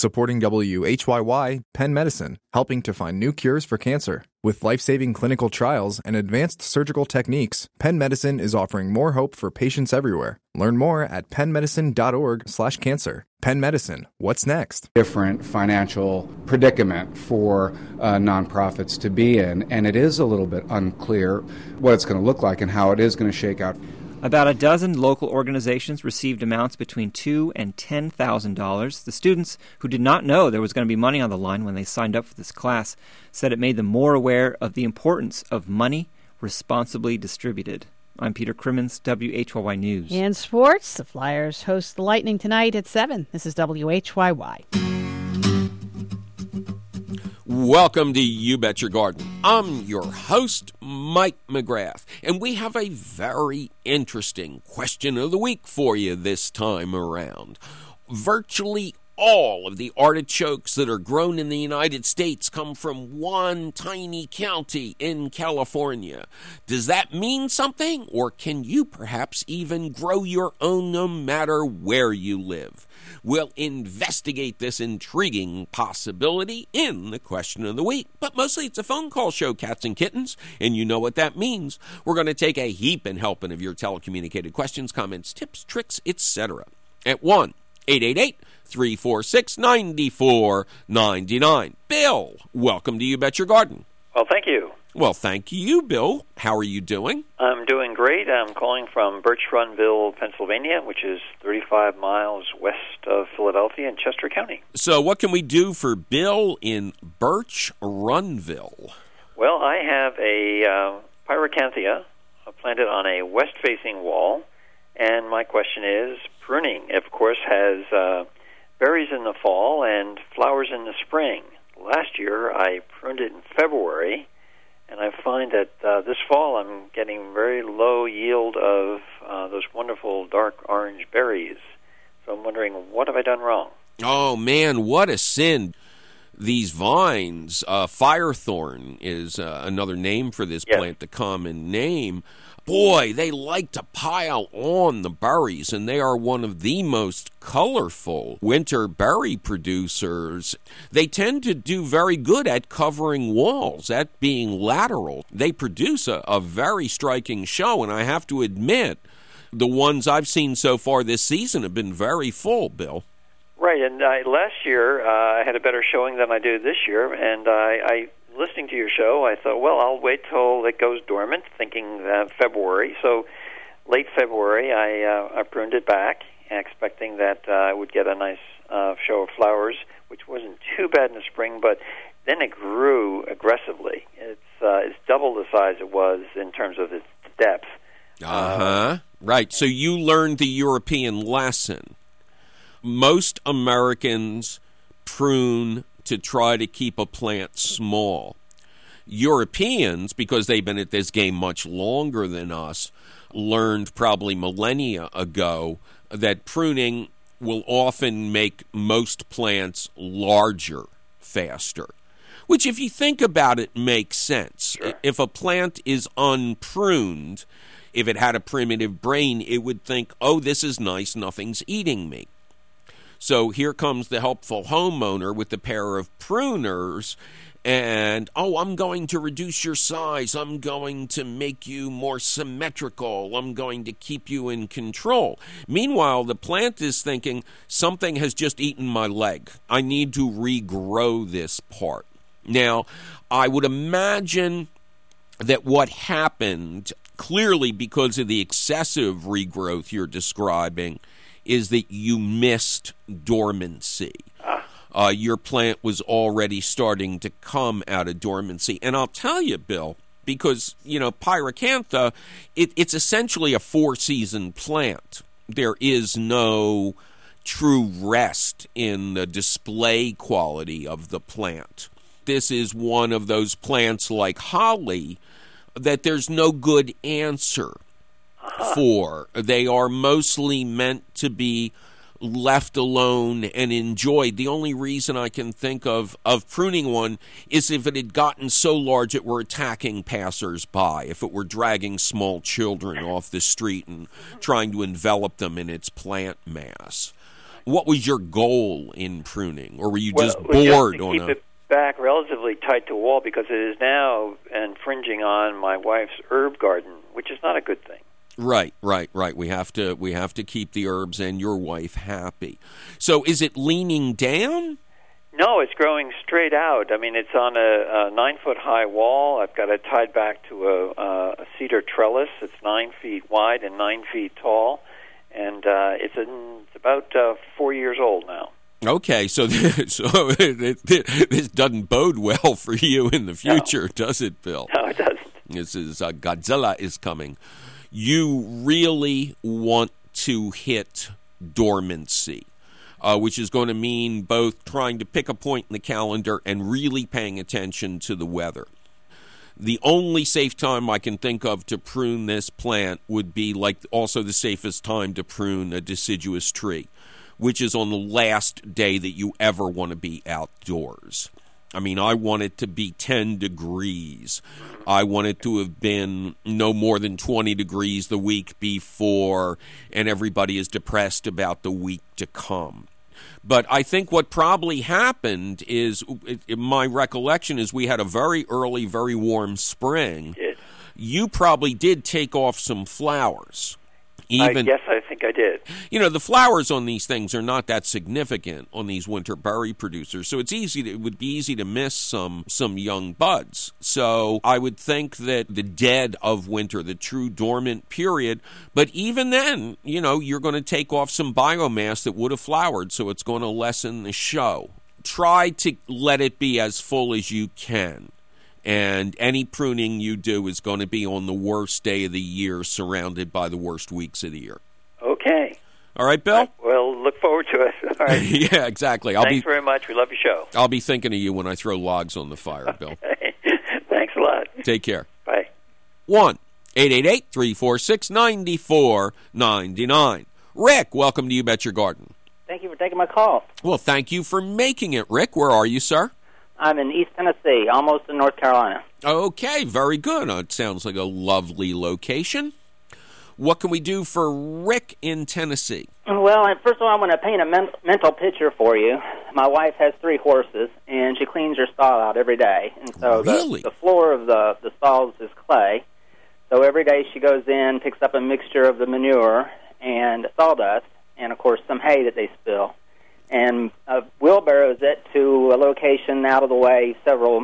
Supporting WHYY, Penn Medicine, helping to find new cures for cancer. With life-saving clinical trials and advanced surgical techniques, Penn Medicine is offering more hope for patients everywhere. Learn more at pennmedicine.org/cancer. Penn Medicine, what's next? Different financial predicament for nonprofits to be in, and it is a little bit unclear what it's going to look like and how it is going to shake out. About a dozen local organizations received amounts between $2,000 and $10,000. The students, who did not know there was going to be money on the line when they signed up for this class, said it made them more aware of the importance of money responsibly distributed. I'm Peter Crimmins, WHYY News. In sports, the Flyers host the Lightning tonight at 7. This is WHYY. Welcome to You Bet Your Garden. I'm your host, Mike McGrath, and we have a very interesting question of the week for you this time around. Virtually all of the artichokes that are grown in the United States come from one tiny county in California. Does that mean something, or can you perhaps even grow your own no matter where you live? We'll investigate this intriguing possibility in the question of the week. But mostly it's a phone call show, cats and kittens, and you know what that means. We're going to take a heaping helping of your telecommunicated questions, comments, tips, tricks, etc. at 1-888-346-9499. Bill, welcome to You Bet Your Garden. Well, thank you. Well, thank you, Bill. How are you doing? I'm doing great. I'm calling from Birch Runville, Pennsylvania, which is 35 miles west of Philadelphia in Chester County. So what can we do for Bill in Birch Runville? Well, I have a pyracanthia planted on a west-facing wall, and my question is, pruning, of course, has berries in the fall and flowers in the spring. Last year, I pruned it in February, and I find that this fall I'm getting very low yield of those wonderful dark orange berries. So I'm wondering, what have I done wrong? Oh, man, what a sin. These vines, firethorn is another name for this plant, the common name. Boy, they like to pile on the berries, and they are one of the most colorful winter berry producers. They tend to do very good at covering walls, at being lateral. They produce a very striking show, and I have to admit, the ones I've seen so far this season have been very full, Bill. Right, and last year I had a better showing than I do this year, and I listening to your show, I thought, well, I'll wait till it goes dormant, thinking February. So late February, I pruned it back, expecting that I would get a nice show of flowers, which wasn't too bad in the spring, but then it grew aggressively. It's double the size it was in terms of its depth. Right, so you learned the European lesson. Most Americans prune to try to keep a plant small. Europeans, because they've been at this game much longer than us, learned probably millennia ago that pruning will often make most plants larger faster, which, if you think about it, makes sense. Sure. If a plant is unpruned, if it had a primitive brain, it would think, oh, this is nice, nothing's eating me. So here comes the helpful homeowner with a pair of pruners, and, oh, I'm going to reduce your size. I'm going to make you more symmetrical. I'm going to keep you in control. Meanwhile, the plant is thinking, something has just eaten my leg. I need to regrow this part. Now, I would imagine that what happened, clearly because of the excessive regrowth you're describing, is that you missed dormancy. Your plant was already starting to come out of dormancy. And I'll tell you, Bill, because, pyracantha, it's essentially a four-season plant. There is no true rest in the display quality of the plant. This is one of those plants like holly that there's no good answer for. They are mostly meant to be left alone and enjoyed. The only reason I can think of pruning one is if it had gotten so large it were attacking passers-by, if it were dragging small children off the street and trying to envelop them in its plant mass. What was your goal in pruning, or were you just bored just to on keep it back relatively tight to wall, because it is now infringing on my wife's herb garden, which is not a good thing. Right. We have to keep the herbs and your wife happy. So is it leaning down? No, it's growing straight out. I mean, it's on a 9-foot-high wall. I've got it tied back to a cedar trellis. It's 9 feet wide and 9 feet tall, and it's about 4 years old now. Okay, so this doesn't bode well for you in the future, does it, Bill? No, it doesn't. This is Godzilla is coming. You really want to hit dormancy. Which is going to mean both trying to pick a point in the calendar and really paying attention to the weather. The only safe time I can think of to prune this plant would be like also the safest time to prune a deciduous tree, which is on the last day that you ever want to be outdoors. I mean, I want it to be 10 degrees. I want it to have been no more than 20 degrees the week before, and everybody is depressed about the week to come. But I think what probably happened is, my recollection is we had a very early, very warm spring. Yes. You probably did take off some flowers. Yes, I think I did. You know, the flowers on these things are not that significant on these winter berry producers, so it would be easy to miss some young buds. So I would think that the dead of winter, the true dormant period, but even then, you know, you're going to take off some biomass that would have flowered, so it's going to lessen the show. Try to let it be as full as you can. And any pruning you do is going to be on the worst day of the year, surrounded by the worst weeks of the year. Okay. All right, Bill? Well, look forward to it. All right. Yeah, exactly. Thanks very much. We love your show. I'll be thinking of you when I throw logs on the fire, Bill. Thanks a lot. Take care. Bye. 1-888-346-9499. Rick, welcome to You Bet Your Garden. Thank you for taking my call. Well, thank you for making it, Rick. Where are you, sir? I'm in East Tennessee, almost in North Carolina. Okay, very good. It sounds like a lovely location. What can we do for Rick in Tennessee? Well, first of all, I want to paint a mental picture for you. My wife has 3 horses, and she cleans her stall out every day. And so really? the floor of the stalls is clay. So every day she goes in, picks up a mixture of the manure and sawdust, and, of course, some hay that they spill, and wheelbarrows it to a location out of the way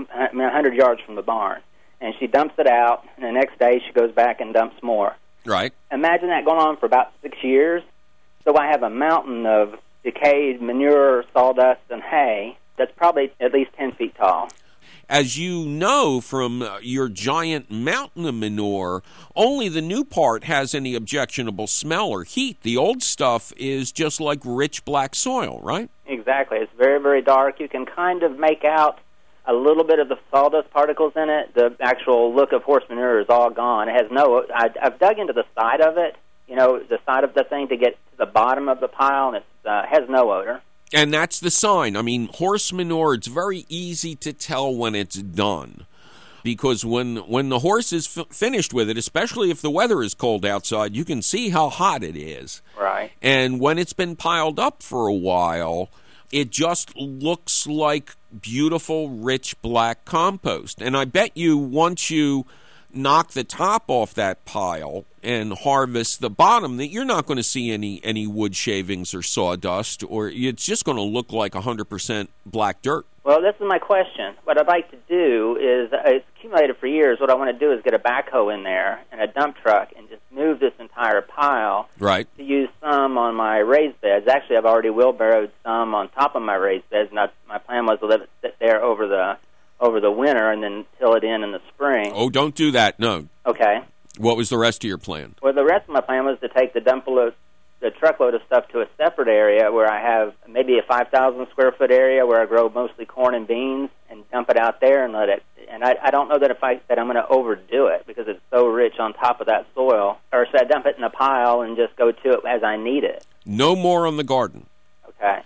100 yards from the barn. And she dumps it out, and the next day she goes back and dumps more. Right. Imagine that going on for about 6 years. So I have a mountain of decayed manure, sawdust, and hay that's probably at least 10 feet tall. As you know from your giant mountain of manure, only the new part has any objectionable smell or heat. The old stuff is just like rich black soil, right? Exactly. It's very, very dark. You can kind of make out a little bit of the sawdust particles in it. The actual look of horse manure is all gone. It has I've dug into the side of it, the side of the thing to get to the bottom of the pile, and it has no odor. And that's the sign. I mean, horse manure, it's very easy to tell when it's done. Because when the horse is finished with it, especially if the weather is cold outside, you can see how hot it is. Right. And when it's been piled up for a while, it just looks like beautiful, rich black compost. And I bet you once you knock the top off that pile and harvest the bottom, that you're not going to see any wood shavings or sawdust, or it's just going to look like 100% black dirt. Well, this is my question. What I'd like to do is, it's accumulated for years, what I want to do is get a backhoe in there and a dump truck and just move this entire pile. Right. To use some on my raised beds. Actually, I've already wheelbarrowed some on top of my raised beds, and my plan was to let it sit there over the winter and then till it in the spring. Oh, don't do that, no. Okay. What was the rest of your plan? Well, the rest of my plan was to take the truckload of stuff to a separate area where I have maybe a 5,000 square foot area where I grow mostly corn and beans, and dump it out there and let it. And I don't know that I'm going to overdo it because it's so rich on top of that soil. Or should I dump it in a pile and just go to it as I need it? No more on the garden. Okay.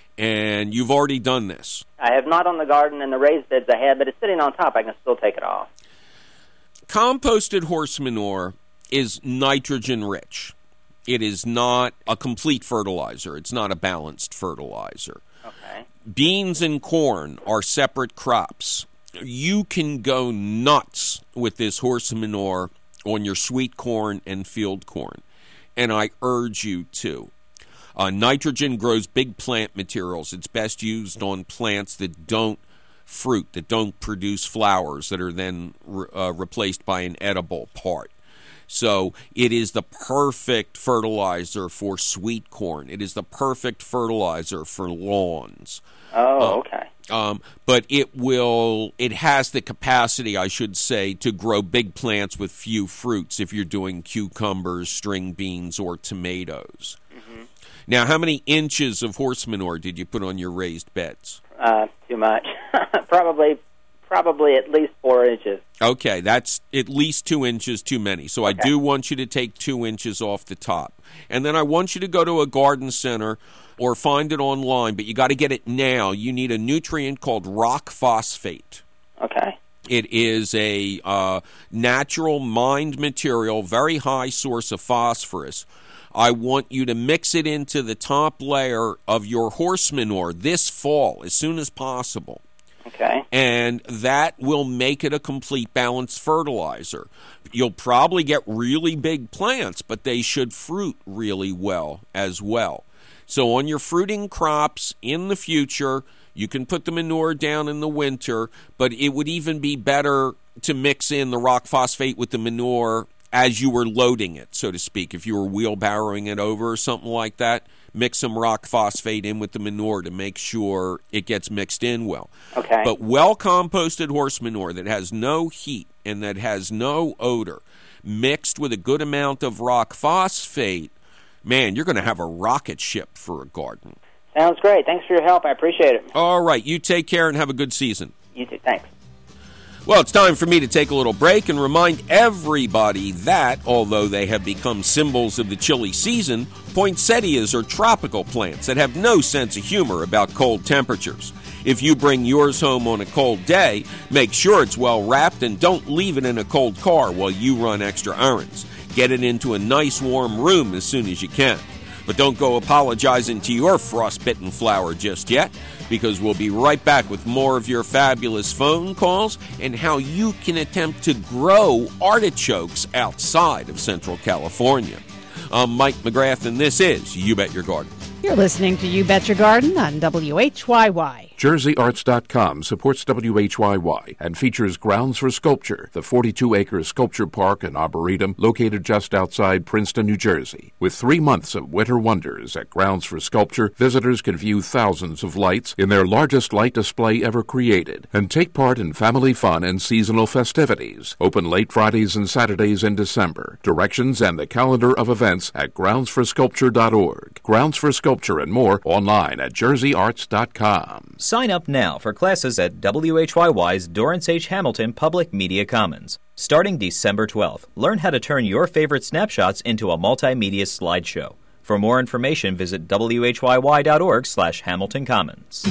And you've already done this. I have not on the garden and the raised beds I had, but it's sitting on top. I can still take it off. Composted horse manure is nitrogen rich. It is not a complete fertilizer. It's not a balanced fertilizer. Okay. Beans and corn are separate crops. You can go nuts with this horse manure on your sweet corn and field corn, and I urge you to. Nitrogen grows big plant materials. It's best used on plants that don't fruit, that don't produce flowers that are then replaced by an edible part. So it is the perfect fertilizer for sweet corn. It is the perfect fertilizer for lawns. Oh, okay. But it has the capacity, I should say, to grow big plants with few fruits if you're doing cucumbers, string beans, or tomatoes. Mm-hmm. Now, how many inches of horse manure did you put on your raised beds? Too much. Probably at least 4 inches. Okay, that's at least 2 inches too many. So Okay. I do want you to take 2 inches off the top. And then I want you to go to a garden center or find it online, but you got to get it now. You need a nutrient called rock phosphate. Okay. It is a natural mined material, very high source of phosphorus. I want you to mix it into the top layer of your horse manure this fall, as soon as possible. Okay. And that will make it a complete balanced fertilizer. You'll probably get really big plants, but they should fruit really well as well. So on your fruiting crops in the future, you can put the manure down in the winter, but it would even be better to mix in the rock phosphate with the manure as you were loading it, so to speak. If you were wheelbarrowing it over or something like that, mix some rock phosphate in with the manure to make sure it gets mixed in well. Okay. But well-composted horse manure that has no heat and that has no odor, mixed with a good amount of rock phosphate, man, you're going to have a rocket ship for a garden. Sounds great. Thanks for your help. I appreciate it. All right, you take care and have a good season. You too. Thanks. Well, it's time for me to take a little break and remind everybody that, although they have become symbols of the chilly season, poinsettias are tropical plants that have no sense of humor about cold temperatures. If you bring yours home on a cold day, make sure it's well wrapped and don't leave it in a cold car while you run extra errands. Get it into a nice warm room as soon as you can. But don't go apologizing to your frostbitten flower just yet, because we'll be right back with more of your fabulous phone calls and how you can attempt to grow artichokes outside of Central California. I'm Mike McGrath, and this is You Bet Your Garden. You're listening to You Bet Your Garden on WHYY. JerseyArts.com supports WHYY and features Grounds for Sculpture, the 42-acre sculpture park and arboretum located just outside Princeton, New Jersey. With 3 months of winter wonders at Grounds for Sculpture, visitors can view thousands of lights in their largest light display ever created and take part in family fun and seasonal festivities. Open late Fridays and Saturdays in December. Directions and the calendar of events at groundsforsculpture.org. Grounds for Sculpture and more online at JerseyArts.com. Sign up now for classes at WHYY's Dorrance H. Hamilton Public Media Commons. Starting December 12th, learn how to turn your favorite snapshots into a multimedia slideshow. For more information, visit WHYY.org/Hamilton Commons.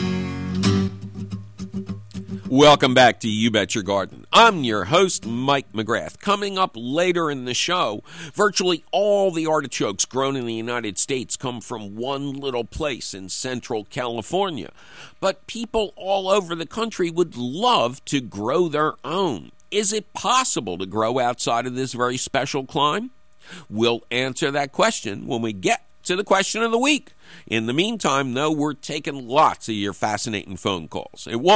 Welcome back to You Bet Your Garden. I'm your host, Mike McGrath. Coming up later in the show, virtually all the artichokes grown in the United States come from one little place in Central California. But people all over the country would love to grow their own. Is it possible to grow outside of this very special climate? We'll answer that question when we get to the question of the week. In the meantime, though, we're taking lots of your fascinating phone calls. At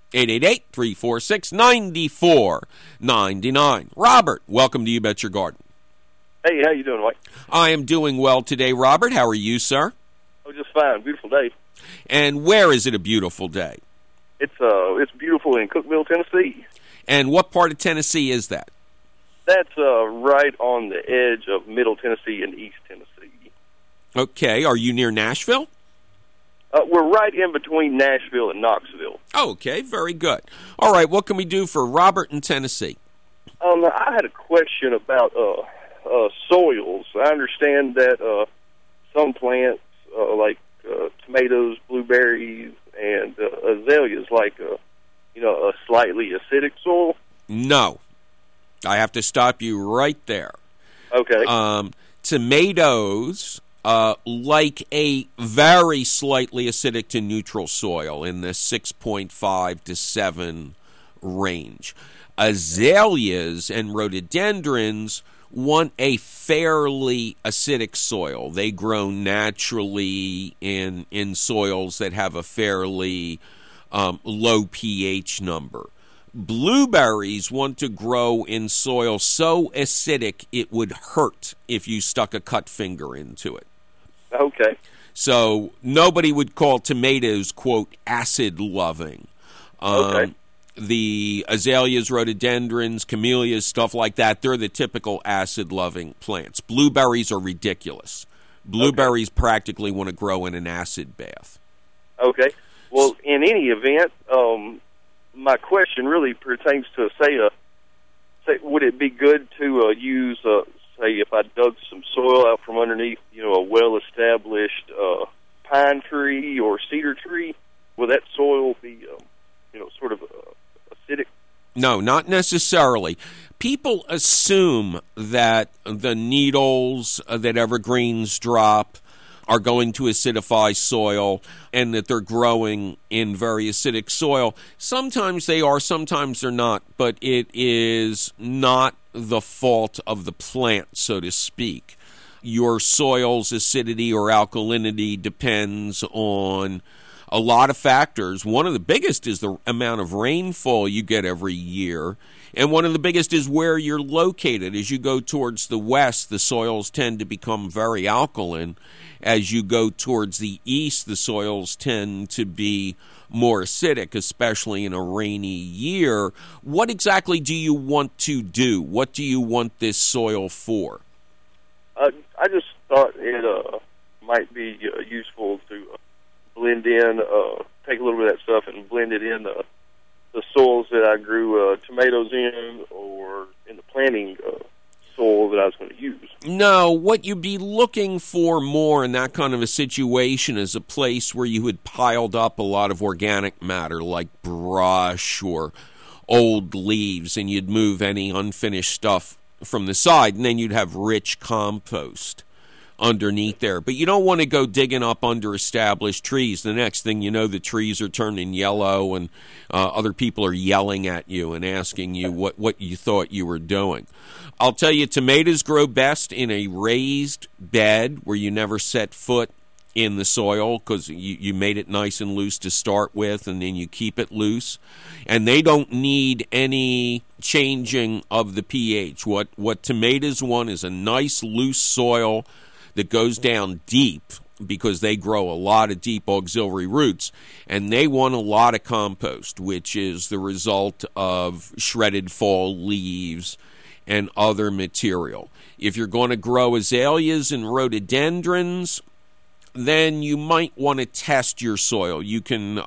1-888-346-9499. Robert, welcome to You Bet Your Garden. Hey, how you doing, Mike? I am doing well today, Robert. How are you, sir? Oh, just fine. Beautiful day. And where is it a beautiful day? It's beautiful in Cookeville, Tennessee. And what part of Tennessee is that? That's right on the edge of Middle Tennessee and East Tennessee. Okay. Are you near Nashville? We're right in between Nashville and Knoxville. Oh, okay. Very good. All right. What can we do for Robert in Tennessee? I had a question about soils. I understand that some plants, like tomatoes, blueberries, and azaleas, like a slightly acidic soil. No. I have to stop you right there. Okay. Tomatoes like a very slightly acidic to neutral soil in the 6.5 to 7 range. Azaleas and rhododendrons want a fairly acidic soil. They grow naturally in soils that have a fairly low pH number. Blueberries want to grow in soil so acidic it would hurt if you stuck a cut finger into it. Okay. So nobody would call tomatoes, quote, acid-loving. Okay. The azaleas, rhododendrons, camellias, stuff like that, they're the typical acid-loving plants. Blueberries are ridiculous. Blueberries practically want to grow in an acid bath. Okay. Well, in any event, my question really pertains to, say, would it be good to use, say, if I dug some soil out from underneath, a well-established pine tree or cedar tree, will that soil be, sort of acidic? No, not necessarily. People assume that the needles that evergreens drop are going to acidify soil and that they're growing in very acidic soil. Sometimes they are, sometimes they're not, but it is not the fault of the plant, so to speak. Your soil's acidity or alkalinity depends on a lot of factors. One of the biggest is the amount of rainfall you get every year, and one of the biggest is where you're located. As you go towards the west, the soils tend to become very alkaline. As you go towards the east, the soils tend to be more acidic, especially in a rainy year. What exactly do you want to do? What do you want this soil for? I just thought it might be useful to blend in, take a little bit of that stuff and blend it in the soils that I grew tomatoes in, or in the planting soil that I was going to use. No, what you'd be looking for more in that kind of a situation is a place where you had piled up a lot of organic matter like brush or old leaves, and you'd move any unfinished stuff from the side, and then you'd have rich compost underneath there. But you don't want to go digging up under established trees. The next thing you know, the trees are turning yellow, and other people are yelling at you and asking you what you thought you were doing. I'll tell you, tomatoes grow best in a raised bed where you never set foot in the soil, because you made it nice and loose to start with, and then you keep it loose. And they don't need any changing of the pH. What tomatoes want is a nice loose soil that goes down deep, because they grow a lot of deep auxiliary roots, and they want a lot of compost, which is the result of shredded fall leaves and other material. If you're going to grow azaleas and rhododendrons, then you might want to test your soil. You can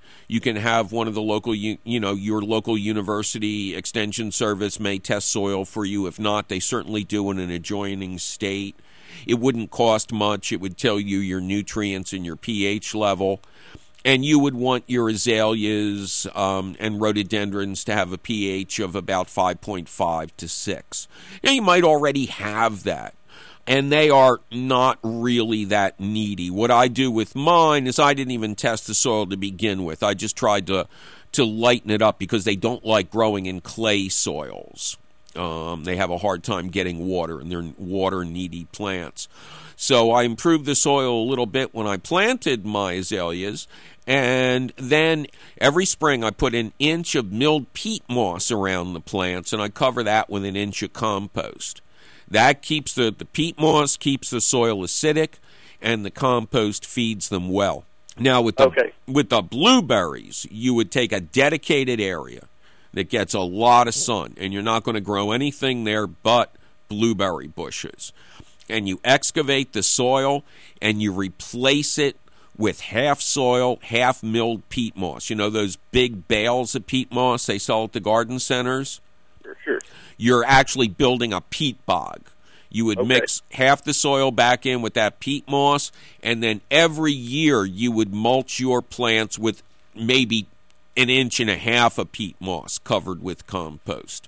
have one of the local, your local university extension service may test soil for you. If not, they certainly do in an adjoining state. It wouldn't cost much. It would tell you your nutrients and your pH level. And you would want your azaleas and rhododendrons to have a pH of about 5.5 to 6. Now, you might already have that, and they are not really that needy. What I do with mine is I didn't even test the soil to begin with. I just tried to lighten it up, because they don't like growing in clay soils. They have a hard time getting water, and they're water-needy plants. So I improved the soil a little bit when I planted my azaleas, and then every spring I put an inch of milled peat moss around the plants, and I cover that with an inch of compost. That keeps the peat moss keeps the soil acidic, and the compost feeds them well. Now, with the blueberries, you would take a dedicated area that gets a lot of sun, and you're not going to grow anything there but blueberry bushes. And you excavate the soil, and you replace it with half soil, half milled peat moss. You know those big bales of peat moss they sell at the garden centers? Sure. You're actually building a peat bog. You would mix half the soil back in with that peat moss, and then every year you would mulch your plants with maybe 1.5 inches of peat moss covered with compost.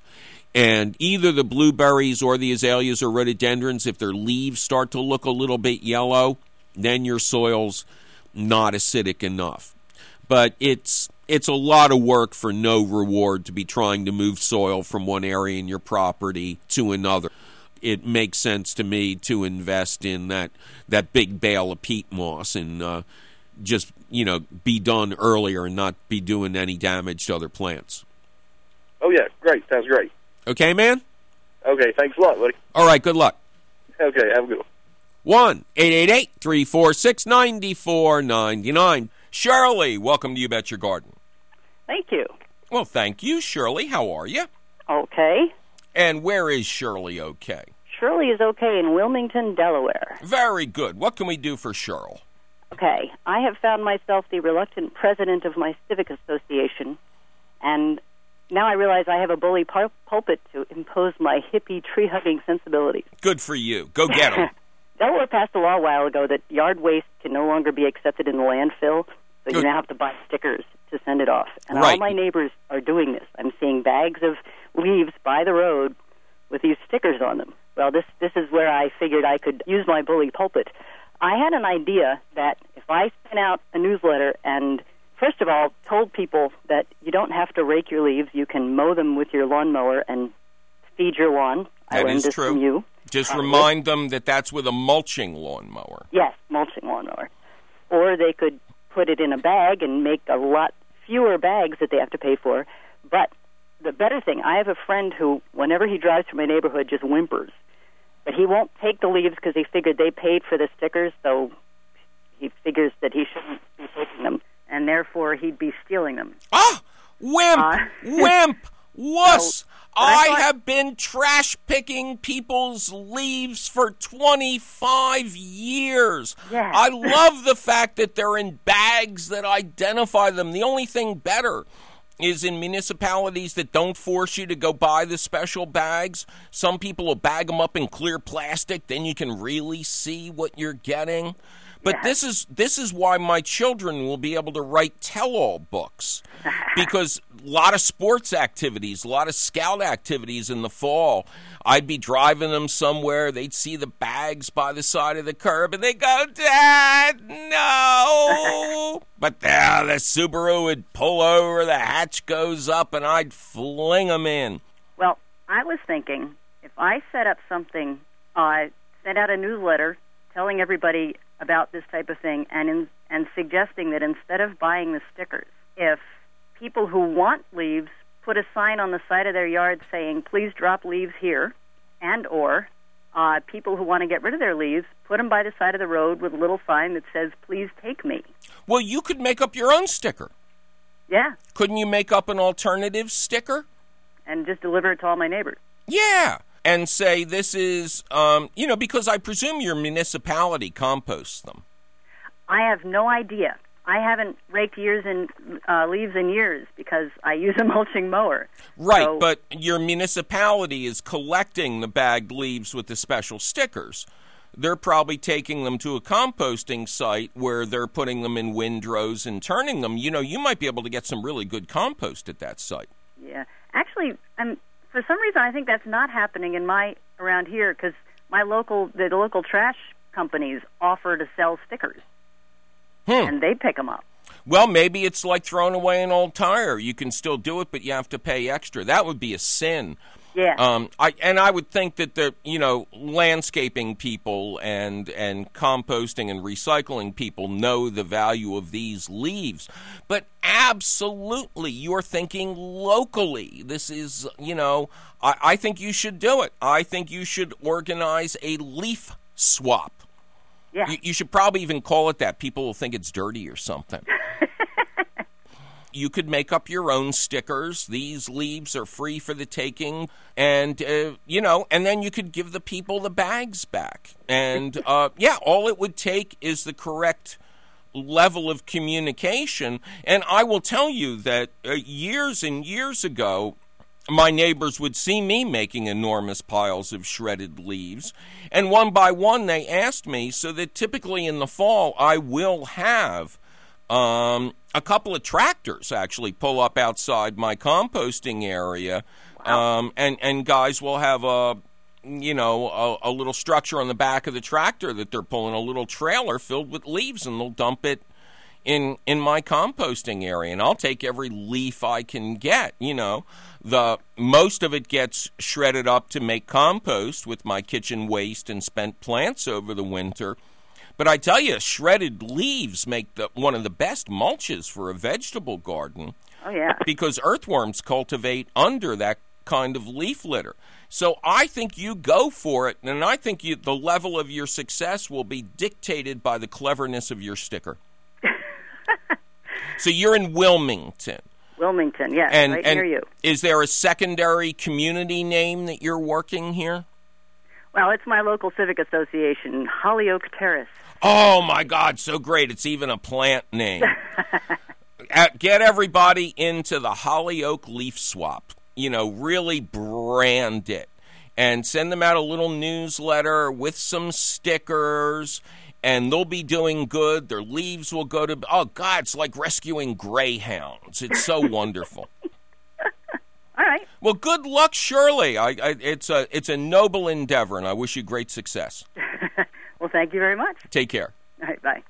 And either the blueberries or the azaleas or rhododendrons, if their leaves start to look a little bit yellow, then your soil's not acidic enough. But it's a lot of work for no reward to be trying to move soil from one area in your property to another. It makes sense to me to invest in that big bale of peat moss and just, be done earlier and not be doing any damage to other plants. Oh, yeah, great. Sounds great. Okay, man? Okay, thanks a lot, buddy. All right, good luck. Okay, have a good one. 1-888-346-9499. Shirley, welcome to You Bet Your Garden. Thank you. Well, thank you, Shirley. How are you? Okay. And where is Shirley okay? Shirley is okay in Wilmington, Delaware. Very good. What can we do for Shirley? Okay. I have found myself the reluctant president of my civic association, and now I realize I have a bully pulpit to impose my hippie tree-hugging sensibilities. Good for you. Go get them. Delaware passed a law a while ago that yard waste can no longer be accepted in the landfill, so you now have to buy stickers to send it off. And all my neighbors are doing this. I'm seeing bags of leaves by the road with these stickers on them. Well, this is where I figured I could use my bully pulpit. I had an idea that if I sent out a newsletter and, first of all, told people that you don't have to rake your leaves, you can mow them with your lawnmower and feed your lawn. That is true. From you. Just remind them that that's with a mulching lawnmower. Yes, mulching lawnmower. Or they could put it in a bag and make a lot fewer bags that they have to pay for. But the better thing, I have a friend who, whenever he drives through my neighborhood, just whimpers. But he won't take the leaves because he figured they paid for the stickers, so he figures that he shouldn't be taking them, and therefore he'd be stealing them. Ah! Wimp! Wimp! Wuss! I have been trash-picking people's leaves for 25 years. Yeah. I love the fact that they're in bags that identify them. The only thing better is in municipalities that don't force you to go buy the special bags. Some people will bag them up in clear plastic. Then you can really see what you're getting. But this is why my children will be able to write tell-all books, because a lot of sports activities, a lot of scout activities in the fall, I'd be driving them somewhere, they'd see the bags by the side of the curb, and they go, "Dad, no!" But the Subaru would pull over, the hatch goes up, and I'd fling them in. Well, I was thinking, if I set up something, sent out a newsletter telling everybody about this type of thing and suggesting that instead of buying the stickers, if people who want leaves put a sign on the side of their yard saying, "Please drop leaves here," and or people who want to get rid of their leaves put them by the side of the road with a little sign that says, "Please take me." Well, you could make up your own sticker. Yeah. Couldn't you make up an alternative sticker? And just deliver it to all my neighbors. Yeah. And say this is, because I presume your municipality composts them. I have no idea. I haven't raked leaves in years because I use a mulching mower. Right, but your municipality is collecting the bagged leaves with the special stickers. They're probably taking them to a composting site where they're putting them in windrows and turning them. You might be able to get some really good compost at that site. Yeah. Actually, for some reason, I think that's not happening around here because the local trash companies offer to sell stickers, and they pick them up. Well, maybe it's like throwing away an old tire. You can still do it, but you have to pay extra. That would be a sin. Yeah. I would think that the landscaping people and composting and recycling people know the value of these leaves. But absolutely, you're thinking locally. This is, I think you should do it. I think you should organize a leaf swap. Yeah. You should probably even call it that. People will think it's dirty or something. You could make up your own stickers. These leaves are free for the taking. And, and then you could give the people the bags back. And, all it would take is the correct level of communication. And I will tell you that years and years ago, my neighbors would see me making enormous piles of shredded leaves. And one by one, they asked me, so that typically in the fall, I will have A couple of tractors actually pull up outside my composting area, and guys will have a little structure on the back of the tractor that they're pulling, a little trailer filled with leaves, and they'll dump it in my composting area, and I'll take every leaf I can get. The most of it gets shredded up to make compost with my kitchen waste and spent plants over the winter. But I tell you, shredded leaves make one of the best mulches for a vegetable garden. Oh, yeah. Because earthworms cultivate under that kind of leaf litter. So I think you go for it, and I think the level of your success will be dictated by the cleverness of your sticker. So you're in Wilmington. Wilmington, yes, right near you. Is there a secondary community name that you're working here? Well, it's my local civic association, Hollyoak Terrace. Oh, my God, so great. It's even a plant name. Get everybody into the Hollyoak Leaf Swap. Really brand it. And send them out a little newsletter with some stickers, and they'll be doing good. Their leaves will go to... Oh, God, it's like rescuing greyhounds. It's so wonderful. All right. Well, good luck, Shirley. It's a noble endeavor, and I wish you great success. Well, thank you very much. Take care. All right, bye.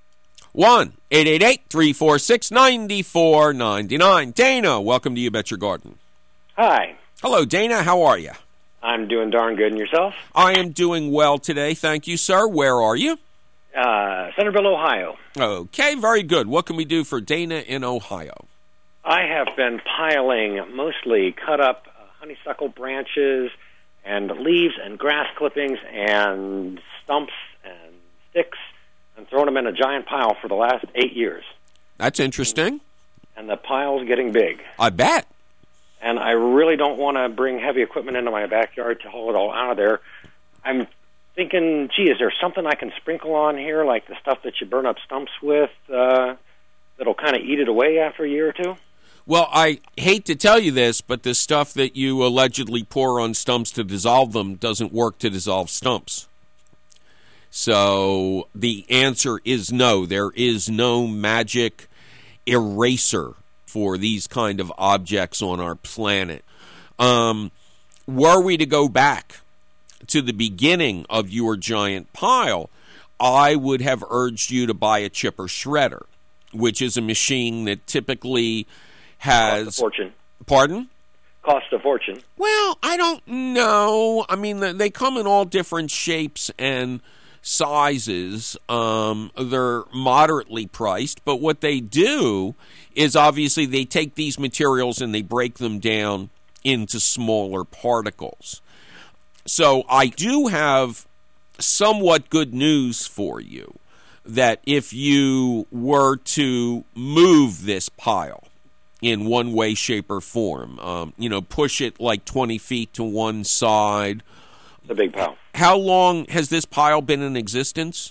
1-888-346-9499. Dana, welcome to You Bet Your Garden. Hi. Hello, Dana. How are you? I'm doing darn good. And yourself? I am doing well today. Thank you, sir. Where are you? Centerville, Ohio. Okay, very good. What can we do for Dana in Ohio? I have been piling mostly cut up honeysuckle branches and leaves and grass clippings and stumps and sticks and throwing them in a giant pile for the last 8 years. That's interesting. And the pile's getting big. I bet. And I really don't want to bring heavy equipment into my backyard to haul it all out of there. I'm thinking, gee, is there something I can sprinkle on here, like the stuff that you burn up stumps with, that'll kind of eat it away after a year or two? Well, I hate to tell you this, but the stuff that you allegedly pour on stumps to dissolve them doesn't work to dissolve stumps. So the answer is no. There is no magic eraser for these kind of objects on our planet. Were we to go back to the beginning of your giant pile, I would have urged you to buy a chipper shredder, which is a machine that typically has... Cost a fortune. Pardon? Cost a fortune. Well, I don't know. I mean, they come in all different shapes and sizes. They're moderately priced, but what they do is obviously they take these materials and they break them down into smaller particles. So I do have somewhat good news for you, that if you were to move this pile in one way, shape, or form, push it like 20 feet to one side. It's a big pile. How long has this pile been in existence?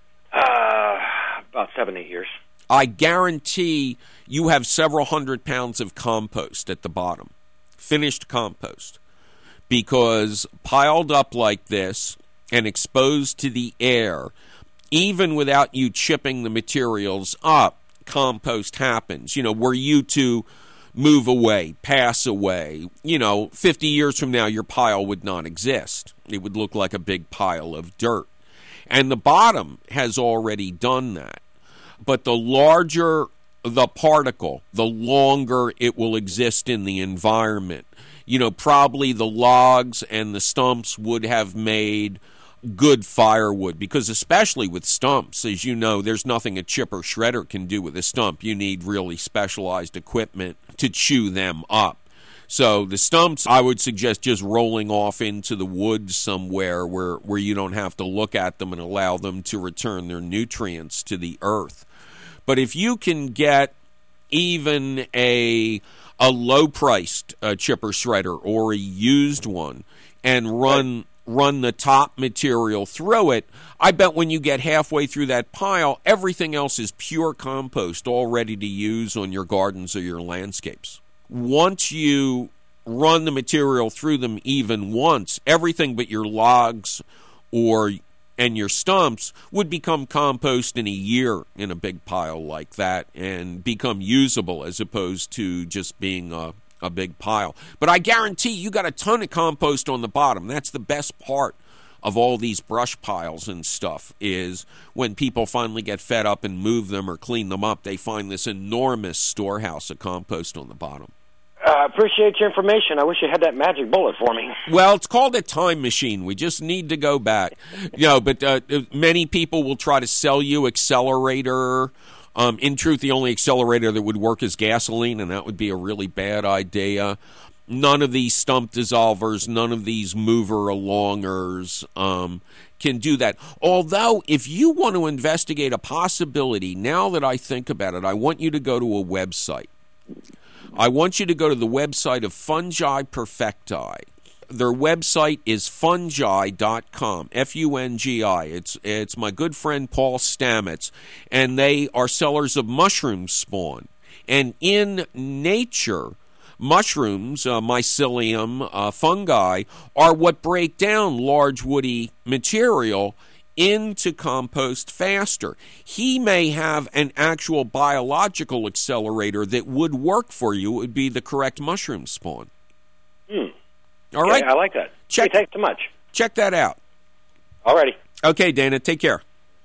About 7, 8 years. I guarantee you have several hundred pounds of compost at the bottom, finished compost, because piled up like this and exposed to the air, even without you chipping the materials up, compost happens. Were you to move away, pass away, 50 years from now, your pile would not exist. It would look like a big pile of dirt. And the bottom has already done that. But the larger the particle, the longer it will exist in the environment. Probably the logs and the stumps would have made good firewood, because especially with stumps, as you know, there's nothing a chipper shredder can do with a stump. You need really specialized equipment to chew them up. So the stumps, I would suggest just rolling off into the woods somewhere where you don't have to look at them and allow them to return their nutrients to the earth. But if you can get even a low-priced chipper shredder or a used one and run the top material through it, I bet when you get halfway through that pile, everything else is pure compost, all ready to use on your gardens or your landscapes. Once you run the material through them even once, everything but your logs or and your stumps would become compost in a year in a big pile like that and become usable as opposed to just being a big pile. But I guarantee you got a ton of compost on the bottom. That's the best part of all these brush piles and stuff, is when people finally get fed up and move them or clean them up, they find this enormous storehouse of compost on the bottom. Appreciate your information. I wish you had that magic bullet for me. Well, it's called a time machine. We just need to go back. But many people will try to sell you accelerator. In truth, the only accelerator that would work is gasoline, and that would be a really bad idea. None of these stump dissolvers, none of these mover-alongers can do that. Although, if you want to investigate a possibility, now that I think about it, I want you to go to a website. I want you to go to the website of Fungi Perfecti. Their website is fungi.com, F-U-N-G-I. It's my good friend Paul Stamets, and they are sellers of mushroom spawn. And in nature, mushrooms, mycelium, fungi, are what break down large woody material into compost faster. He may have an actual biological accelerator that would work for you. It would be the correct mushroom spawn. All right? I like that. Hey, thanks so much. Check that out. All righty. Okay, Dana, take care.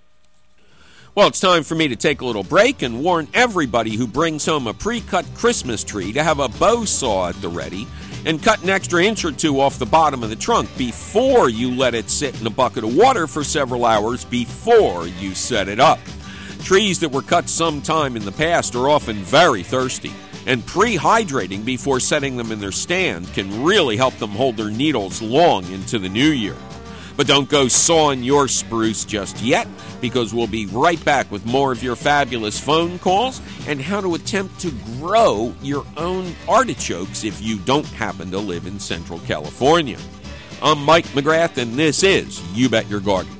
Well, it's time for me to take a little break and warn everybody who brings home a pre-cut Christmas tree to have a bow saw at the ready and cut an extra inch or two off the bottom of the trunk before you let it sit in a bucket of water for several hours before you set it up. Trees that were cut sometime in the past are often very thirsty, and pre-hydrating before setting them in their stand can really help them hold their needles long into the new year. But don't go sawing your spruce just yet, because we'll be right back with more of your fabulous phone calls and how to attempt to grow your own artichokes if you don't happen to live in Central California. I'm Mike McGrath, and this is You Bet Your Garden.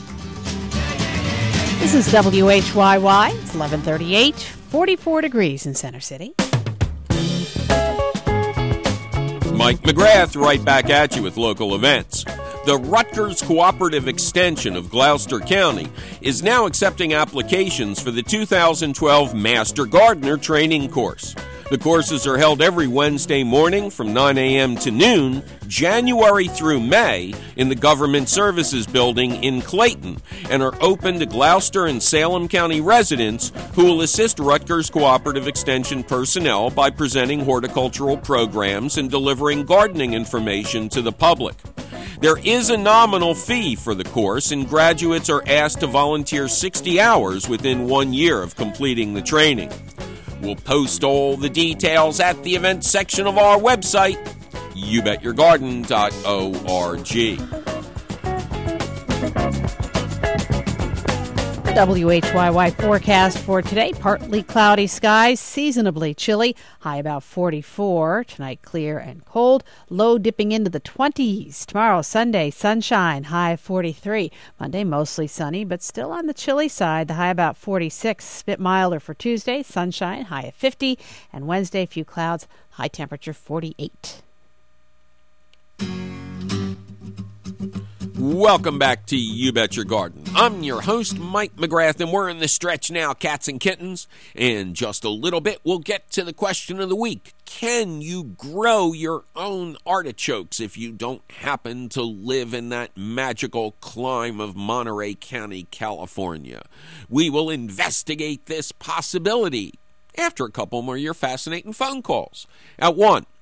This is WHYY. It's 11:38, 44 degrees in Center City. Mike McGrath right back at you with local events. The Rutgers Cooperative Extension of Gloucester County is now accepting applications for the 2012 Master Gardener Training Course. The courses are held every Wednesday morning from 9 a.m. to noon, January through May, in the Government Services Building in Clayton, and are open to Gloucester and Salem County residents who will assist Rutgers Cooperative Extension personnel by presenting horticultural programs and delivering gardening information to the public. There is a nominal fee for the course, and graduates are asked to volunteer 60 hours within 1 year of completing the training. We'll post all the details at the events section of our website, youbetyourgarden.org. WHYY forecast for today, partly cloudy skies, seasonably chilly, high about 44. Tonight, clear and cold, low dipping into the 20s. Tomorrow, Sunday, sunshine, high 43. Monday, mostly sunny, but still on the chilly side, the high about 46. A bit milder for Tuesday, sunshine, high at 50. And Wednesday, few clouds, high temperature 48. Welcome back to You Bet Your Garden. I'm your host, Mike McGrath, and we're in the stretch now, cats and kittens. In just a little bit, we'll get to the question of the week. Can you grow your own artichokes if you don't happen to live in that magical clime of Monterey County, California? We will investigate this possibility after a couple more of your fascinating phone calls at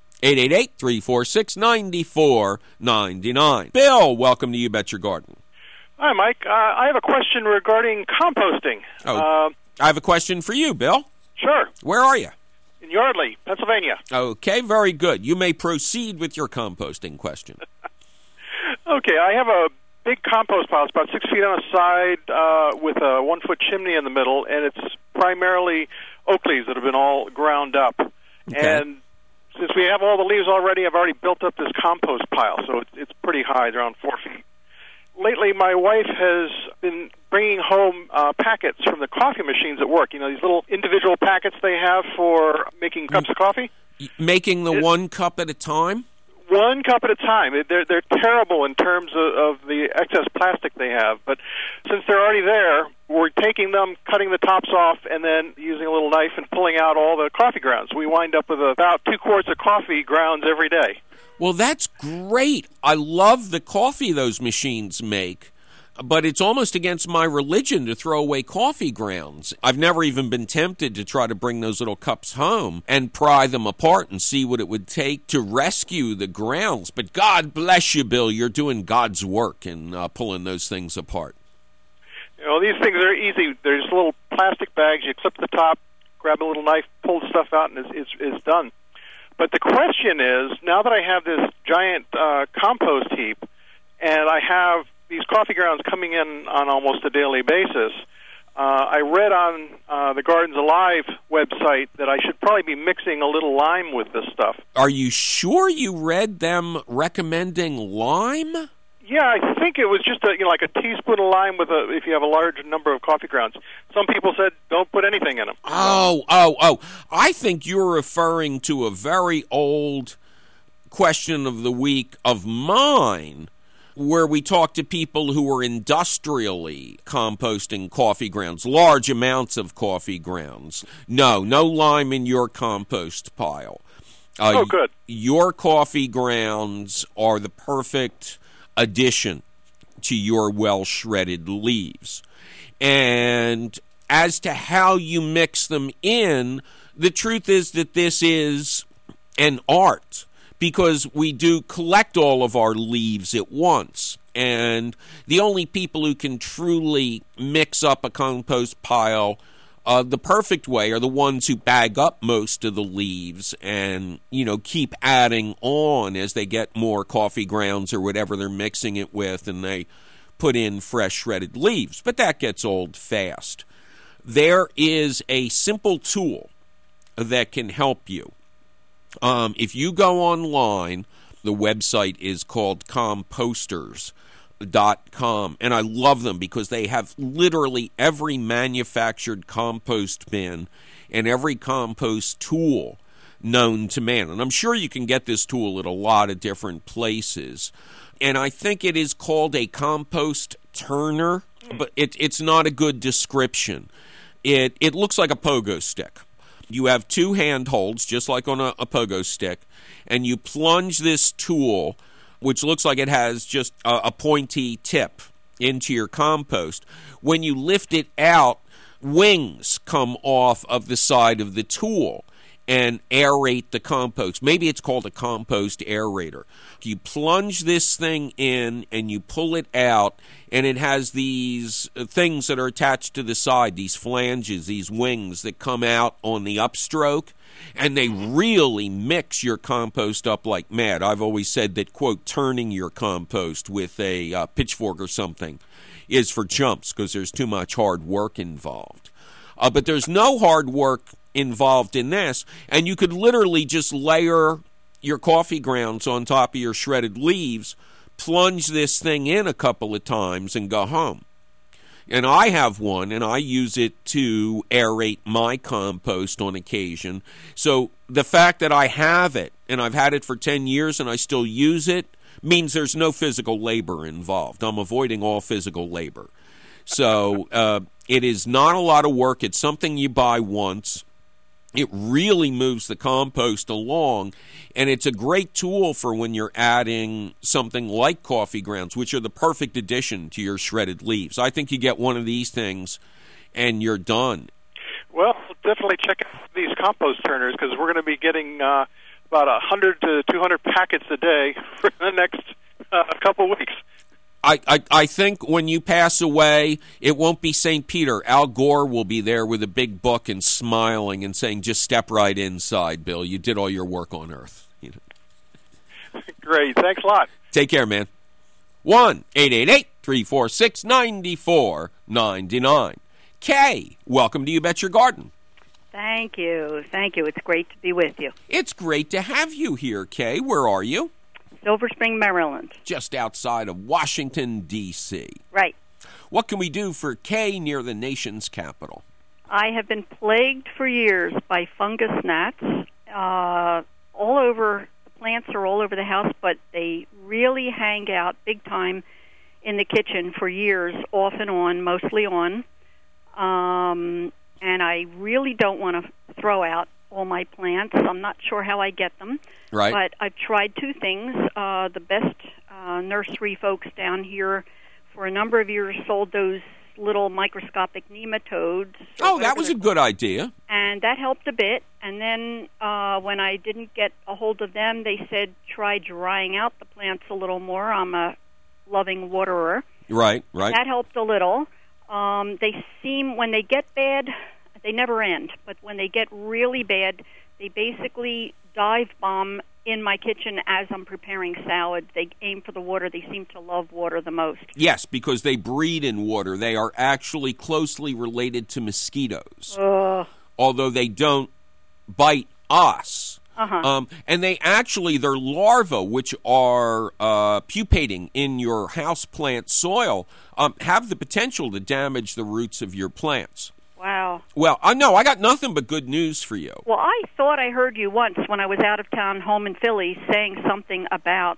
1-888-346-9499. Bill, welcome to You Bet Your Garden. Hi, Mike. I have a question regarding composting. I have a question for you, Bill. Sure. Where are you? In Yardley, Pennsylvania. Okay, very good. You may proceed with your composting question. Okay, I have a big compost pile. It's about 6 feet on the side with a 1-foot chimney in the middle, and it's primarily oak leaves that have been all ground up. Okay. And since we have all the leaves already, I've already built up this compost pile, so it's pretty high. It's around 4 feet. Lately, my wife has been bringing home packets from the coffee machines at work. You know, these little individual packets they have for making cups of coffee? Making the one cup at a time? one cup at a time. They're terrible in terms of the excess plastic they have. But since they're already there, we're taking them, cutting the tops off, and then using a little knife and pulling out all the coffee grounds. We wind up with about 2 quarts of coffee grounds every day. Well, that's great. I love the coffee those machines make, but it's almost against my religion to throw away coffee grounds. I've never even been tempted to try to bring those little cups home and pry them apart and see what it would take to rescue the grounds. But God bless you, Bill. You're doing God's work in pulling those things apart. You know, these things are easy. They're just little plastic bags. You clip the top, grab a little knife, pull the stuff out, and it's done. But the question is, now that I have this giant compost heap, and I have these coffee grounds coming in on almost a daily basis, I read on the Gardens Alive website that I should probably be mixing a little lime with this stuff. Are you sure you read them recommending lime? Yeah, I think it was just like a teaspoon of lime if you have a large number of coffee grounds. Some people said don't put anything in them. Oh. I think you're referring to a very old question of the week of mine where we talked to people who were industrially composting coffee grounds, large amounts of coffee grounds. No lime in your compost pile. Good. Your coffee grounds are the perfect addition to your well-shredded leaves. And as to how you mix them in, the truth is that this is an art, because we do collect all of our leaves at once. And the only people who can truly mix up a compost pile the perfect way are the ones who bag up most of the leaves and, keep adding on as they get more coffee grounds or whatever they're mixing it with, and they put in fresh shredded leaves. But that gets old fast. There is a simple tool that can help you. If you go online, the website is called composters.com, and I love them because they have literally every manufactured compost bin and every compost tool known to man. And I'm sure you can get this tool at a lot of different places. And I think it is called a compost turner, but it's not a good description. It looks like a pogo stick. You have 2 handholds, just like on a pogo stick, and you plunge this tool, which looks like it has just a pointy tip, into your compost. When you lift it out, wings come off of the side of the tool and aerate the compost. Maybe it's called a compost aerator. You plunge this thing in and you pull it out, and it has these things that are attached to the side, these flanges, these wings that come out on the upstroke, and they really mix your compost up like mad. I've always said that, quote, turning your compost with a pitchfork or something is for chumps because there's too much hard work involved. But there's no hard work involved in this, and you could literally just layer your coffee grounds on top of your shredded leaves, plunge this thing in a couple of times, and go home. And I have one, and I use it to aerate my compost on occasion. So the fact that I have it, and I've had it for 10 years and I still use it, means there's no physical labor involved. I'm avoiding all physical labor. So it is not a lot of work. It's something you buy once. It really moves the compost along, and it's a great tool for when you're adding something like coffee grounds, which are the perfect addition to your shredded leaves. I think you get one of these things, and you're done. Well, definitely check out these compost turners, because we're going to be getting about 100 to 200 packets a day for the next couple weeks. I think when you pass away, it won't be St. Peter. Al Gore will be there with a big book and smiling and saying, just step right inside, Bill. You did all your work on Earth. Great. Thanks a lot. Take care, man. 1-888-346-9499. Kay, welcome to You Bet Your Garden. Thank you. It's great to be with you. It's great to have you here, Kay. Where are you? Silver Spring, Maryland. Just outside of Washington, D.C. Right. What can we do for Kay near the nation's capital? I have been plagued for years by fungus gnats. All over, the plants are all over over the house, but they really hang out big time in the kitchen for years, off and on, mostly on. And I really don't want to throw out all my plants. I'm not sure how I get them. Right. But I've tried two things. The best nursery folks down here for a number of years sold those little microscopic nematodes. Oh, that was a good idea. And that helped a bit. And then when I didn't get a hold of them, they said try drying out the plants a little more. I'm a loving waterer. Right. That helped a little. They seem, when they get bad, they never end. But when they get really bad, they basically dive bomb in my kitchen as I'm preparing salad. They aim for the water. They seem to love water the most. Yes, because they breed in water. They are actually closely related to mosquitoes, although they don't bite us. And they actually, their larvae, which are pupating in your houseplant soil, have the potential to damage the roots of your plants. Wow. Well, I got nothing but good news for you. Well, I thought I heard you once when I was out of town home in Philly saying something about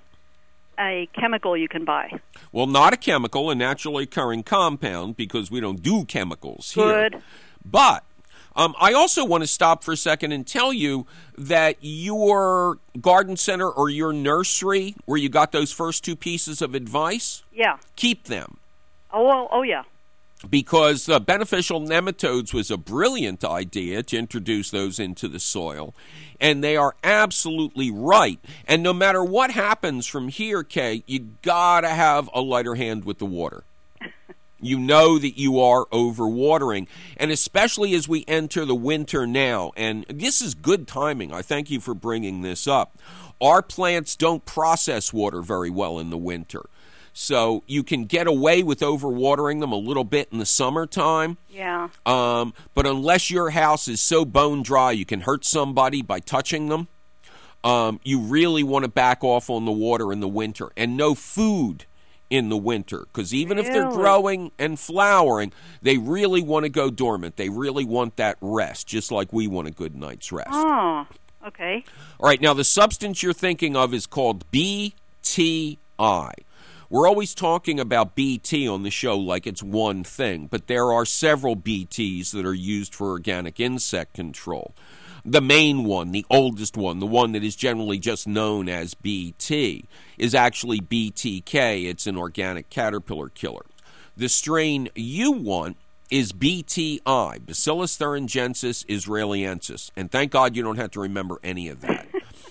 a chemical you can buy. Well, not a chemical, a naturally occurring compound, because we don't do chemicals here. Good. But I also want to stop for a second and tell you that your garden center or your nursery, where you got those first two pieces of advice, keep them. Oh, yeah. Because beneficial nematodes was a brilliant idea to introduce those into the soil, and they are absolutely right. And no matter what happens from here, Kay, you got to have a lighter hand with the water. You know that you are overwatering, and especially as we enter the winter now, and this is good timing. I thank you for bringing this up. Our plants don't process water very well in the winter. So you can get away with overwatering them a little bit in the summertime. Yeah. But unless your house is so bone dry you can hurt somebody by touching them, you really want to back off on the water in the winter. And no food in the winter, because even if they're growing and flowering, they really want to go dormant. They really want that rest, just like we want a good night's rest. Oh, okay. All right, now the substance you're thinking of is called BTI. We're always talking about BT on the show like it's one thing, but there are several BTs that are used for organic insect control. The main one, the oldest one, the one that is generally just known as BT, is actually BTK. It's an organic caterpillar killer. The strain you want is BTI, Bacillus thuringiensis israeliensis, and thank God you don't have to remember any of that.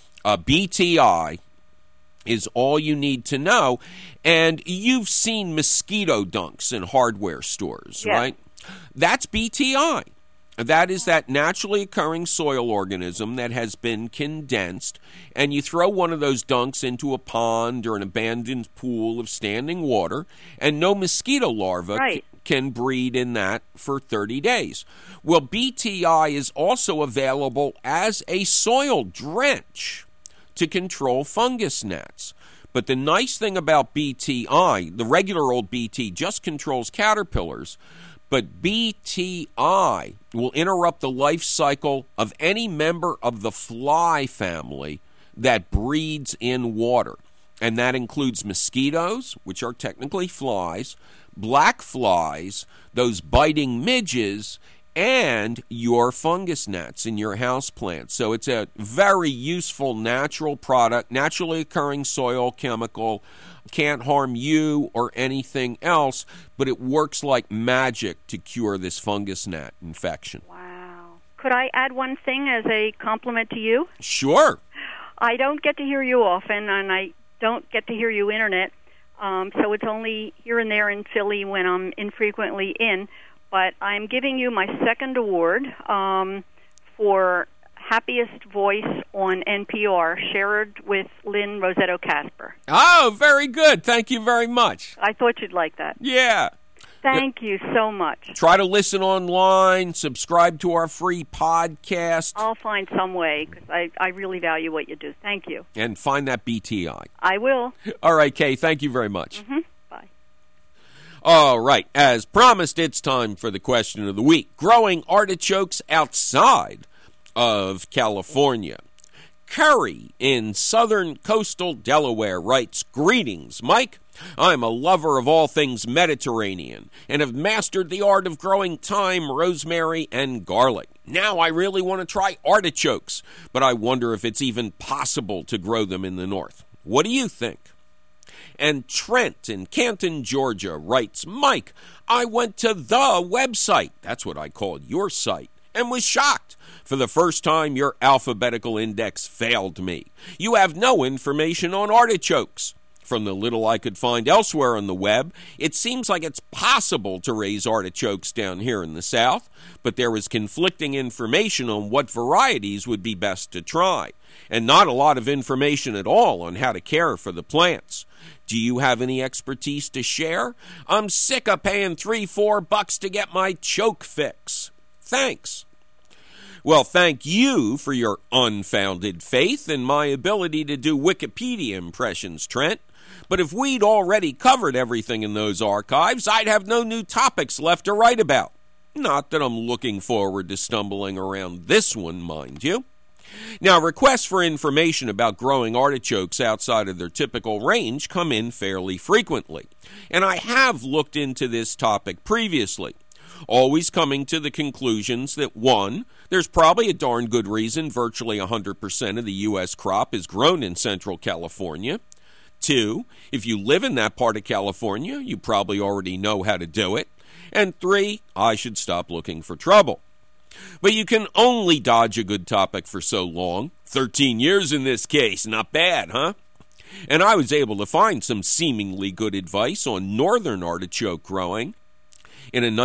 BTI is all you need to know. And you've seen mosquito dunks in hardware stores, right? That's BTI. That is that naturally occurring soil organism that has been condensed, and you throw one of those dunks into a pond or an abandoned pool of standing water, and no mosquito larva can breed in that for 30 days. Well, BTI is also available as a soil drench to control fungus gnats. But the nice thing about BTI, the regular old BT just controls caterpillars, but BTI will interrupt the life cycle of any member of the fly family that breeds in water. And that includes mosquitoes, which are technically flies, black flies, those biting midges, and your fungus gnats in your houseplants. So it's a very useful natural product, naturally occurring soil chemical, can't harm you or anything else, but it works like magic to cure this fungus gnat infection. Wow. Could I add one thing as a compliment to you? Sure. I don't get to hear you often, and I don't get to hear you internet, so it's only here and there in Philly when I'm infrequently in. But I'm giving you my second award for happiest voice on NPR, shared with Lynn Rosetto Casper. Oh, very good. Thank you very much. I thought you'd like that. Yeah. Thank you so much. Try to listen online, subscribe to our free podcast. I'll find some way, because I really value what you do. Thank you. And find that BTI. I will. All right, Kay, thank you very much. Mm-hmm. All right, as promised, it's time for the question of the week. Growing artichokes outside of California. Curry in southern coastal Delaware writes, "Greetings, Mike. I'm a lover of all things Mediterranean and have mastered the art of growing thyme, rosemary, and garlic. Now I really want to try artichokes, but I wonder if it's even possible to grow them in the north. What do you think?" And Trent in Canton, Georgia writes, "Mike, I went to the website," that's what I called your site, "and was shocked. For the first time, your alphabetical index failed me. You have no information on artichokes. From the little I could find elsewhere on the web, it seems like it's possible to raise artichokes down here in the South, but there is conflicting information on what varieties would be best to try, and not a lot of information at all on how to care for the plants. Do you have any expertise to share? I'm sick of paying $3-4 to get my choke fix. Thanks." Well, thank you for your unfounded faith in my ability to do Wikipedia impressions, Trent. But if we'd already covered everything in those archives, I'd have no new topics left to write about. Not that I'm looking forward to stumbling around this one, mind you. Now, requests for information about growing artichokes outside of their typical range come in fairly frequently, and I have looked into this topic previously, always coming to the conclusions that 1, there's probably a darn good reason virtually 100% of the U.S. crop is grown in Central California. 2, if you live in that part of California, you probably already know how to do it. And 3, I should stop looking for trouble. But you can only dodge a good topic for so long. 13 years in this case, not bad, huh? And I was able to find some seemingly good advice on northern artichoke growing in a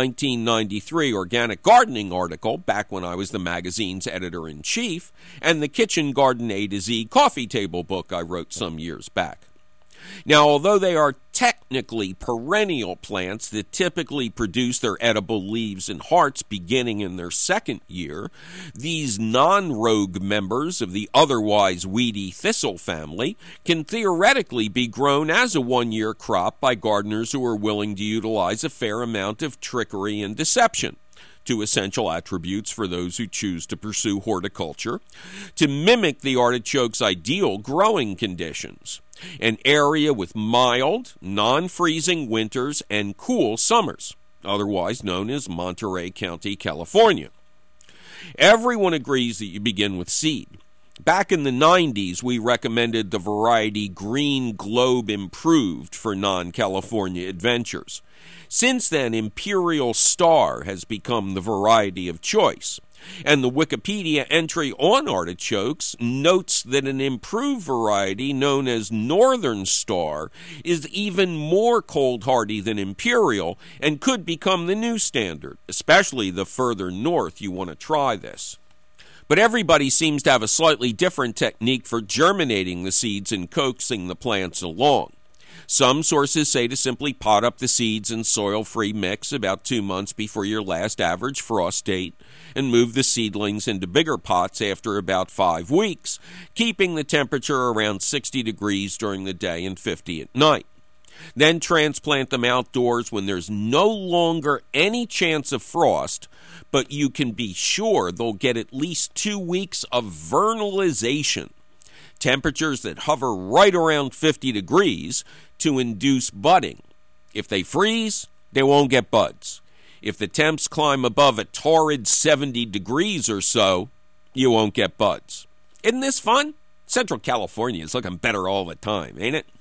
1993 Organic Gardening article, back when I was the magazine's editor-in-chief, and the Kitchen Garden A to Z coffee table book I wrote some years back. Now, although they are technically perennial plants that typically produce their edible leaves and hearts beginning in their second year, these non-rogue members of the otherwise weedy thistle family can theoretically be grown as a one-year crop by gardeners who are willing to utilize a fair amount of trickery and deception, two essential attributes for those who choose to pursue horticulture, to mimic the artichoke's ideal growing conditions. An area with mild, non-freezing winters and cool summers, otherwise known as Monterey County, California. Everyone agrees that you begin with seed. Back in the 90s, we recommended the variety Green Globe Improved for non-California adventures. Since then, Imperial Star has become the variety of choice, and the Wikipedia entry on artichokes notes that an improved variety known as Northern Star is even more cold-hardy than Imperial and could become the new standard, especially the further north you want to try this. But everybody seems to have a slightly different technique for germinating the seeds and coaxing the plants along. Some sources say to simply pot up the seeds in soil-free mix about 2 months before your last average frost date and move the seedlings into bigger pots after about 5 weeks, keeping the temperature around 60 degrees during the day and 50 at night. Then transplant them outdoors when there's no longer any chance of frost, but you can be sure they'll get at least 2 weeks of vernalization, temperatures that hover right around 50 degrees to induce budding. If they freeze, they won't get buds. If the temps climb above a torrid 70 degrees or so, you won't get buds. Isn't this fun? Central California is looking better all the time, ain't it?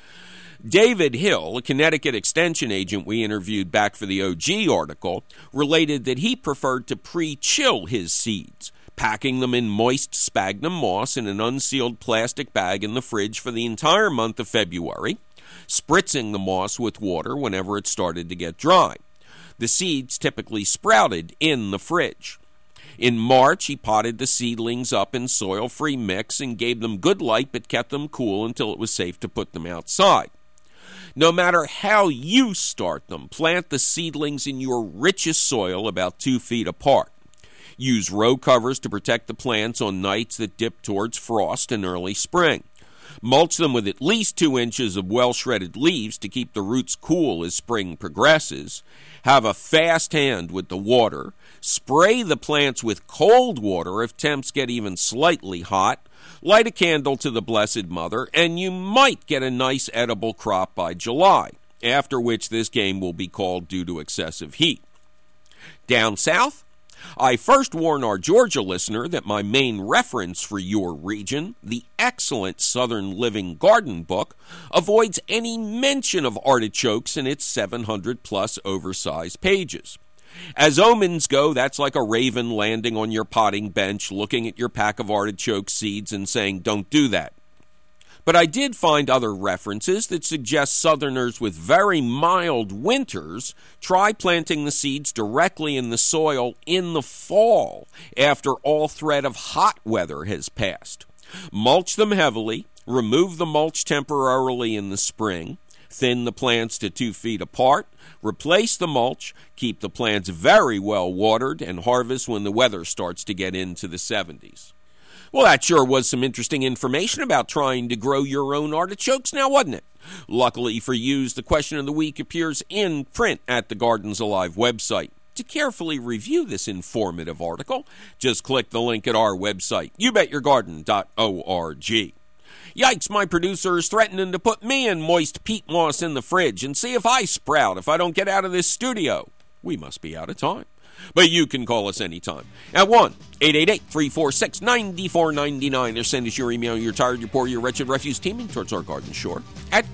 David Hill, a Connecticut extension agent we interviewed back for the OG article, related that he preferred to pre-chill his seeds, packing them in moist sphagnum moss in an unsealed plastic bag in the fridge for the entire month of February, spritzing the moss with water whenever it started to get dry. The seeds typically sprouted in the fridge. In March, he potted the seedlings up in soil-free mix and gave them good light but kept them cool until it was safe to put them outside. No matter how you start them, plant the seedlings in your richest soil about 2 feet apart. Use row covers to protect the plants on nights that dip towards frost in early spring. Mulch them with at least 2 inches of well-shredded leaves to keep the roots cool as spring progresses. Have a fast hand with the water. Spray the plants with cold water if temps get even slightly hot, Light a candle to the Blessed Mother, and you might get a nice edible crop by July, after which this game will be called due to excessive heat. Down south, I first warn our Georgia listener that my main reference for your region, the excellent Southern Living Garden book, avoids any mention of artichokes in its 700-plus oversized pages. As omens go, that's like a raven landing on your potting bench, looking at your pack of artichoke seeds and saying, "Don't do that." But I did find other references that suggest Southerners with very mild winters try planting the seeds directly in the soil in the fall after all threat of hot weather has passed. Mulch them heavily, remove the mulch temporarily in the spring, thin the plants to 2 feet apart, replace the mulch, keep the plants very well watered, and harvest when the weather starts to get into the 70s. Well, that sure was some interesting information about trying to grow your own artichokes now, wasn't it? Luckily for you, the question of the week appears in print at the Gardens Alive website. To carefully review this informative article, just click the link at our website, youbetyourgarden.org. Yikes, my producer is threatening to put me and moist peat moss in the fridge and see if I sprout if I don't get out of this studio. We must be out of time. But you can call us anytime at 1-888-346-9499 or send us your email, your tired, your poor, your wretched refuse teeming towards our garden shore at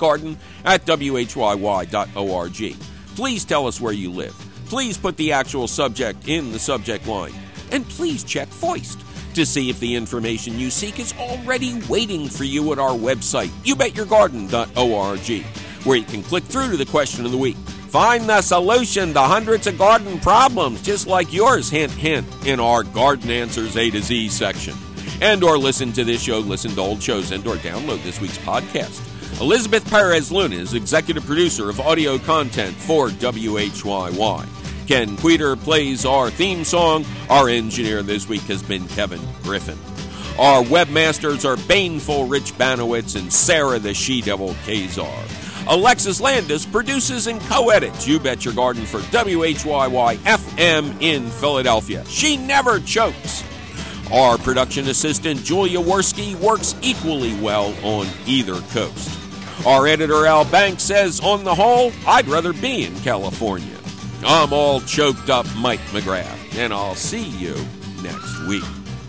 garden@whyy.org. Please tell us where you live. Please put the actual subject in the subject line. And please check Foist to see if the information you seek is already waiting for you at our website, youbetyourgarden.org, where you can click through to the question of the week. Find the solution to hundreds of garden problems, just like yours, hint, hint, in our Garden Answers A to Z section. And or listen to this show, listen to old shows, and or download this week's podcast. Elizabeth Perez Luna is executive producer of audio content for WHYY. Ken Queter plays our theme song. Our engineer this week has been Kevin Griffin. Our webmasters are Baneful Rich Banowitz and Sarah the She-Devil Kazar. Alexis Landis produces and co-edits You Bet Your Garden for WHYY FM in Philadelphia. She never chokes. Our production assistant, Julia Worski, works equally well on either coast. Our editor, Al Banks, says, on the whole, I'd rather be in California. I'm all choked up Mike McGrath, and I'll see you next week.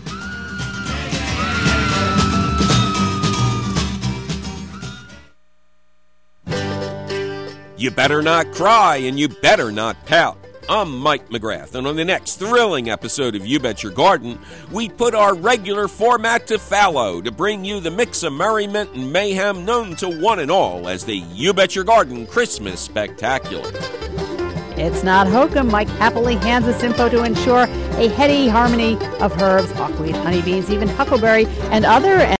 You better not cry, and you better not pout. I'm Mike McGrath, and on the next thrilling episode of You Bet Your Garden, we put our regular format to fallow to bring you the mix of merriment and mayhem known to one and all as the You Bet Your Garden Christmas Spectacular. It's not hokum. Mike happily hands us info to ensure a heady harmony of herbs, buckwheat, honeybeans, even huckleberry, and other